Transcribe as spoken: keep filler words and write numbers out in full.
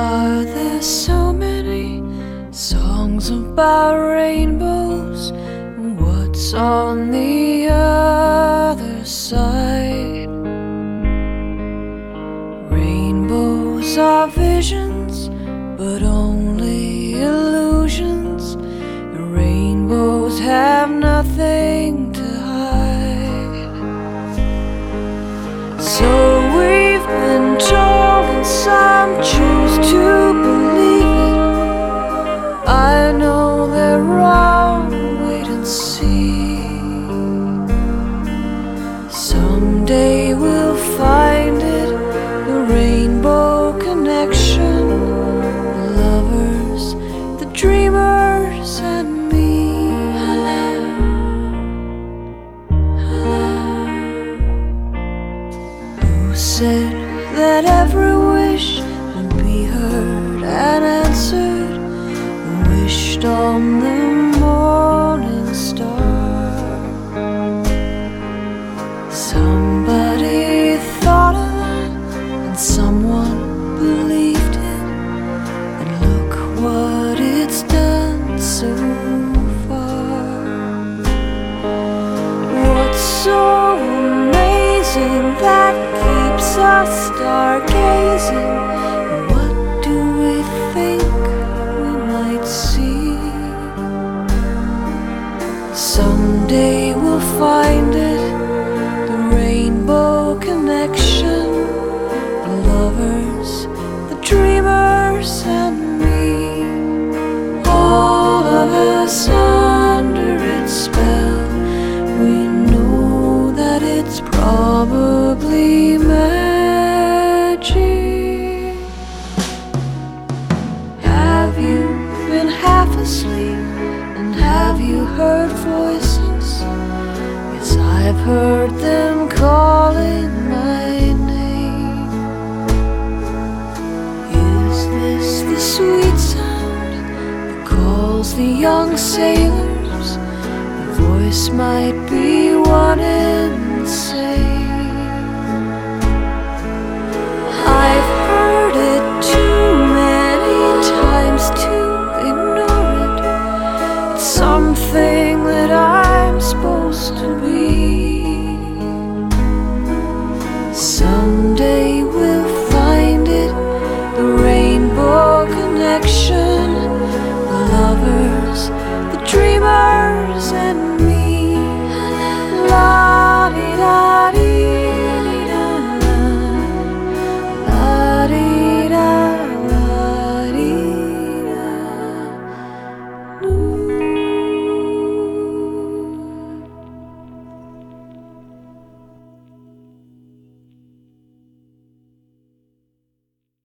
Are there so many songs about rainbows? What's on the other side? Rainbows are visions, but only illusions. Rainbows have nothing to hide. So we've been told, and some choose to believe it. I know they're wrong, wait and see. Someday we'll find it, the rainbow connection, the lovers, the dreamers, and me. Who said that every wish would be heard and answered? Wished on the morning star. Somebody thought of it, and someone believed it, and look what it's done so far. What's so amazing that keeps us stargazing? What do we think we might see? Someday we'll find it, the rainbow connection, the lovers, the dreamers, and me. All of us under its spell, we know that it's probably magic. Have you been half asleep, and have you heard voices? Yes, I've heard them calling my name. Is this the sweet sound that calls the young sailors? The voice might be one in